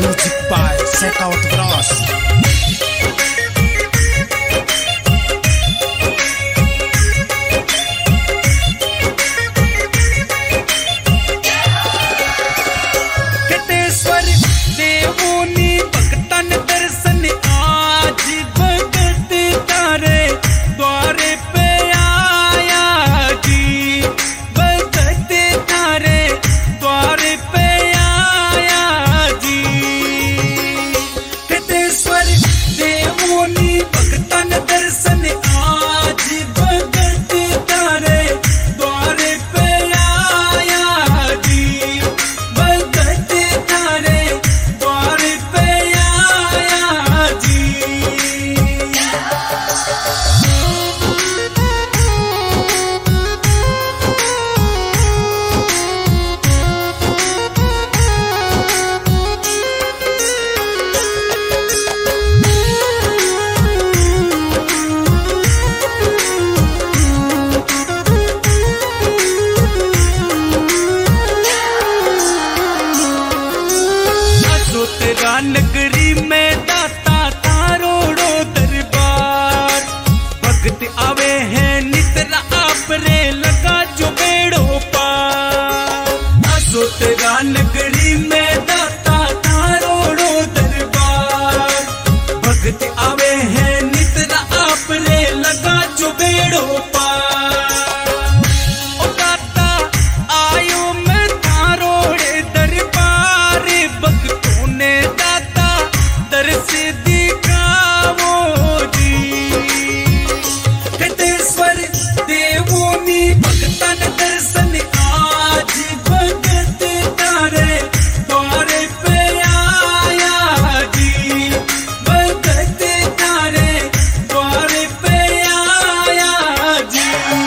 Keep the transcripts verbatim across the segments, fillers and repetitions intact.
Music by Sekout Bros. नगरी में दाता तारोड़ो दरबार भगत आवे हैं नितरा आपरे लगा जो बेड़ो पार। आसो तेरा नगरी में दाता तारोड़ो दरबार भगत आवे हैं नितरा आपरे लगा जो बेड़ो पार। ओ दाता आयो मैं तारोड़े दरबार भगतों ने से दिखावो जी कटेश्वर देवोनी भगतन दर्शन आज भगत तारे द्वारे पे आया जी भगत तारे द्वारे पे आया जी।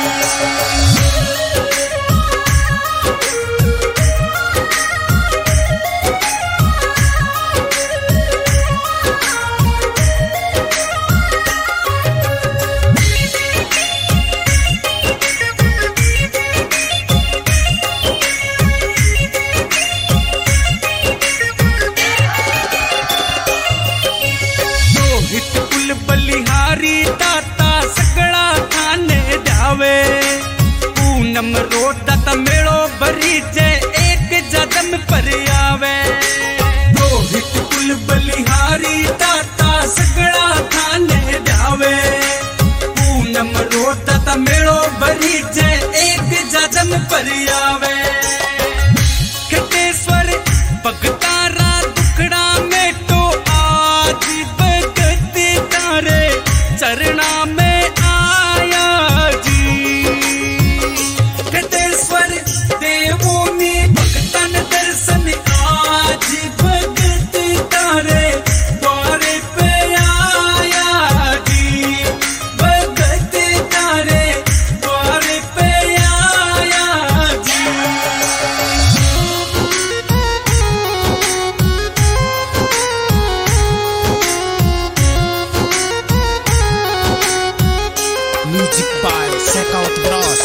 बलिहारी दाता सगड़ा खाने जावे पूनम रो दाता मेड़ो भरी जे एक जदम पर आवे। रोहित कुल बलिहारी दाता सगड़ा खाने जावे पूनम रो दाता मेड़ो भरी जे एक जदम पर आवे। कटेश्वर भगतारा दुखड़ा में तो आज चरणा में आया जी कटेश्वर देवोनी भगतन दर्शन आज भगत तारे द्वारे पे आया जी भगत तारे द्वारे पे आया जी। Music by Sekout Bros.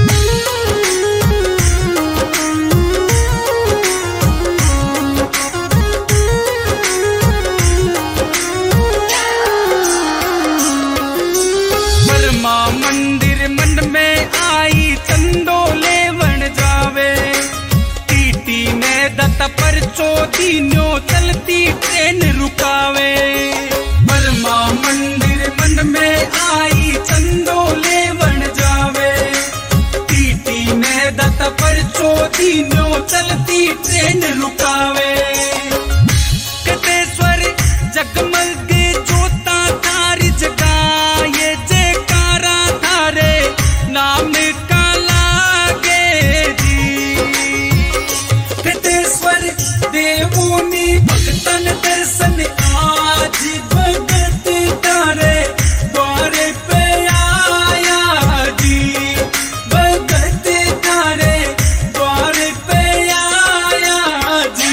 Verma मंदिर मन में आई चंदो लेवन जावे टीटी में दत्ता पर चौदीनो चलती ट्रेन रुकावे। बर्मा मंदिर मन में आई चंदो लेवन जावे टीटी में दत्ता पर चौदीनो चलती ट्रेन रुकावे। कटेश्वर जगमग जोता तारी जगा ये जयकारा थारे नाम का लागे जी कटेश्वर देवोनी भगतन दर्शन आज भगत तारे द्वारे पे आया जी भगत तारे द्वारे पे आया जी।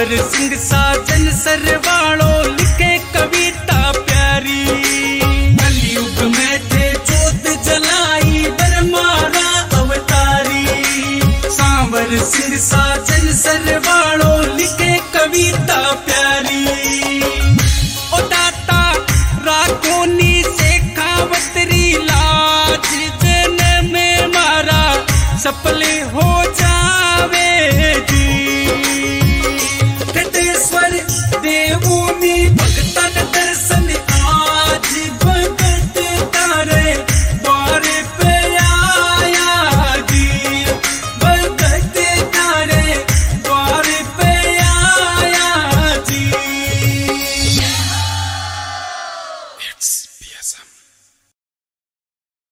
सांवर सिंह साजन सरवाड़ो लिखे कविता प्यारी। कलयुग में थे जोत जलाई बरमारा अवतारी। सांवर सिंह साजन सरवाड़ो लिखे कविता प्यारी।